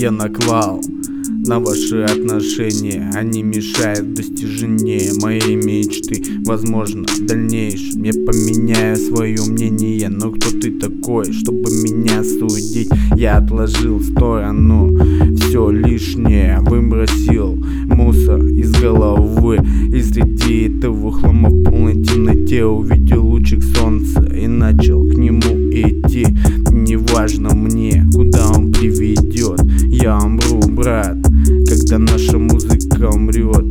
Я наклал на ваши отношения, они мешают достижению моей мечты. Возможно, в дальнейшем я поменяю свое мнение, но кто ты такой, чтобы меня судить? Я отложил в сторону все лишнее, выбросил мусор из головы, и среди этого хлама в полной темноте увидел лучик солнца и начал к нему идти. Неважно мне, куда он приведет, я умру, брат, когда наша музыка умрет.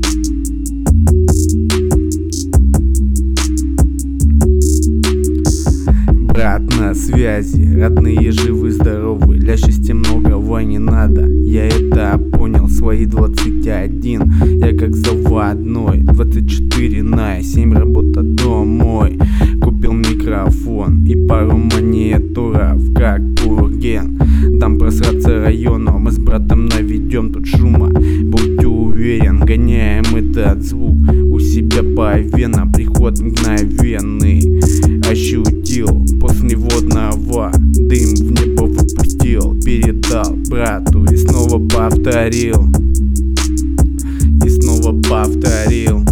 Брат на связи, родные живы-здоровы, для счастья многого не надо. Я это понял, свои 21, я как заводной, 24/7 работа домой. Купил микрофон и пару мониторов, как Пурген. Там просраться районом, мы с братом наведем тут шума. Будьте уверен, гоняем этот звук у себя по венам. Приход мгновенный ощутил, после водного дым в небо выпустил. Передал брату и снова повторил, и снова повторил.